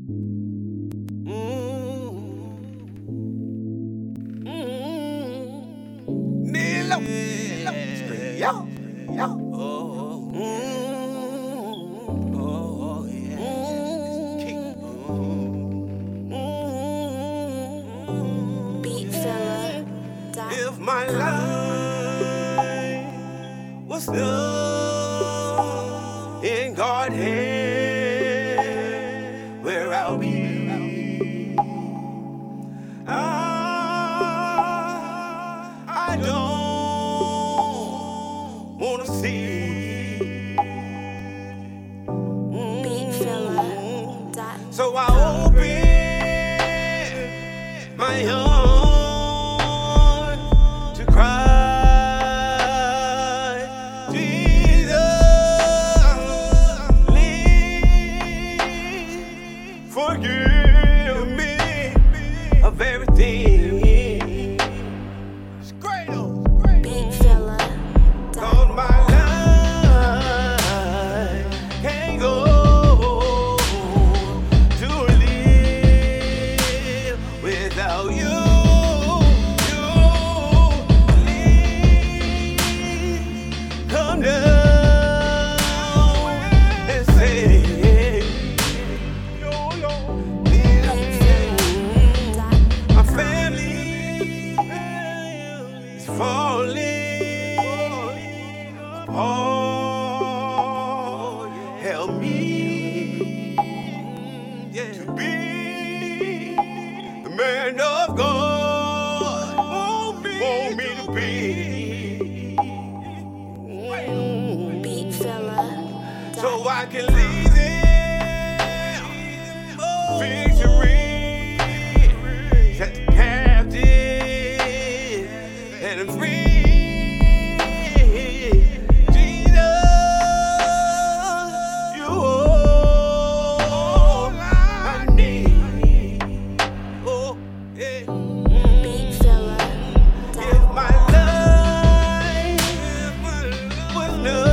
Nilo, straight yo. Oh, yeah. Beat filler. If my life was done in God's hand, where I'll be. I don't wanna see. Beat filler. So I open my heart to cry, Jesus, please forgive me of everything. It's great, Beat filler. cause my life can't go to live without you. Come down and say, my family is falling apart. Help me to be the man of God. Want me to be. Beat filler. So I can lead them victory, set the captive and free. Jesus, you all I need. Oh, yeah. Beat filler. If my life was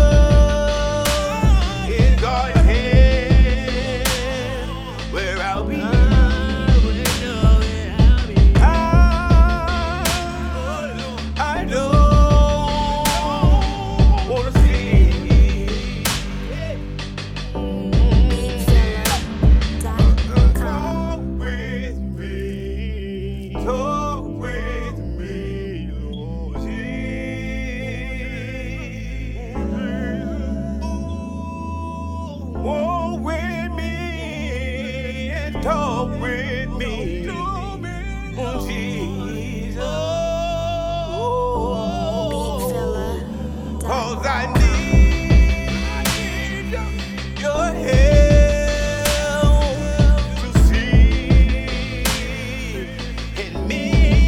done in God's hand, where I'll be. I don't wanna see. Beat filler. Talk with me, Lord Jesus. Walk with me and talk with me, Jesus. Beat filler. 'Cause I need your help to see in me.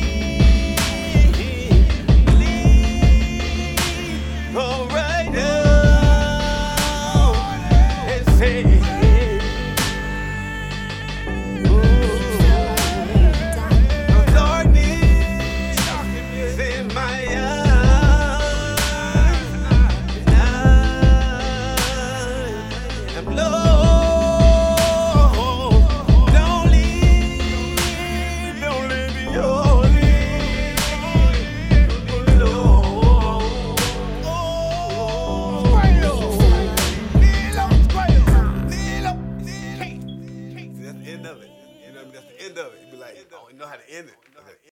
Please come right now and say, no darkness is in my eyes, and I'm lost. Don't leave me only alone. That's the end of it. That's the end of it. You be like, oh, you know how to end it.